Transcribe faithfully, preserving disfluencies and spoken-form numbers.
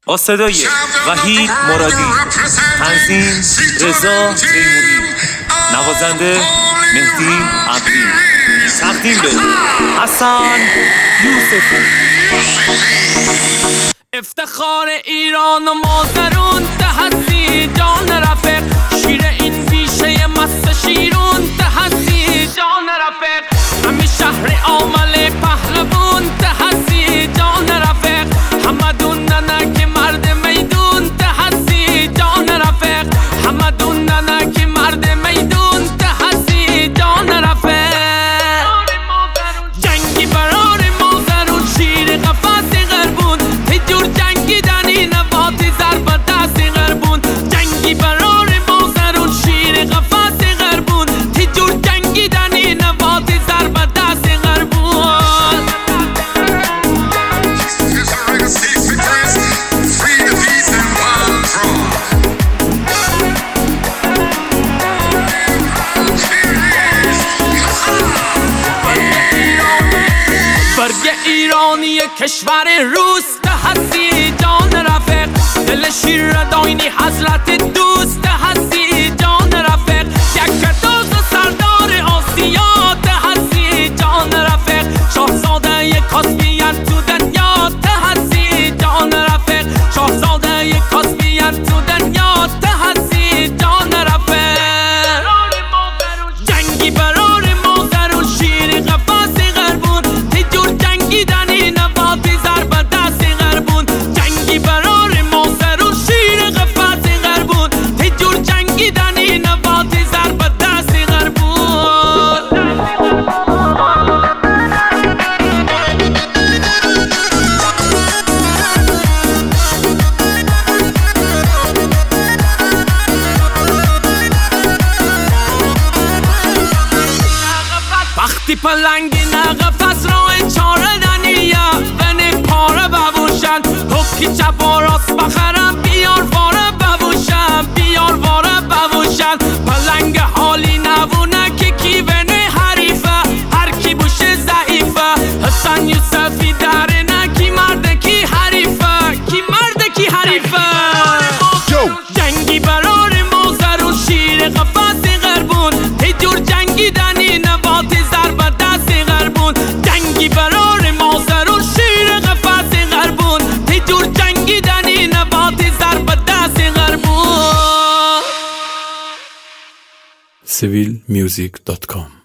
با صدای وحید مرادی، تنظیم رضا تیموری، نوازنده مهدی عبدی، تقدیم به حسن یوسفی. افتخار ایران و مازرون تحسی جان رفیق، شیر این بیشه مست شیرون تحسی جان رفیق، همین شهر عامل پهلوون تحسی جان رفیق، همدون ننک مرد میدون تحسی جان رفیق، همدون ننک مرد میدون تحسی جان رفیق. جنگی برار مازرون شیر قفس غربون، تجور جنگی دنی نباتی ضرب دست غربون. جنگی برار مازرون شیر قفس غربون، تجور جنگی دنی نباتی ضرب دست غربون. برگ ایرانی کشور روس هستی جان رفیق، دل شیر داینی حضرت دوست هستی جان رفیق، یک کتاز سردار آسیا هستی جان رفیق، شاهزاده کاسپین تو دنیا هستی جان رفیق، شاهزاده کاسپین تو دنیا هستی جان رفیق. جنگی برار مازرون شیر قفس غربون، تجور جنگی دنی نباتی ضرب دست غربون. جنگی برار مازرون شیر قفس غربون، تجور جنگی دنی نباتی ضرب دست غربون. وقتی پلنگی نقفس رو چاره دنیا بنی پاره ببوشن، حکی چپ و راست بخرم بیار واره ببوشن، بیار واره ببوشن. پلنگ حالی نبونه که کی بنی حریفه، هر کی بوشه ضعیفه. حسن یوسفی داره نه کی مرده کی حریفه، کی مرده کی حریفه. جنگی برار مازرون شیر قفس غربون، تجور جنگی دنی نباتی ضرب دست غربون. جنگی برار مازرون شیر قفس غربون، تجور جنگی دنی نباتی ضرب دست غربون. سیویل میوزیک دات کام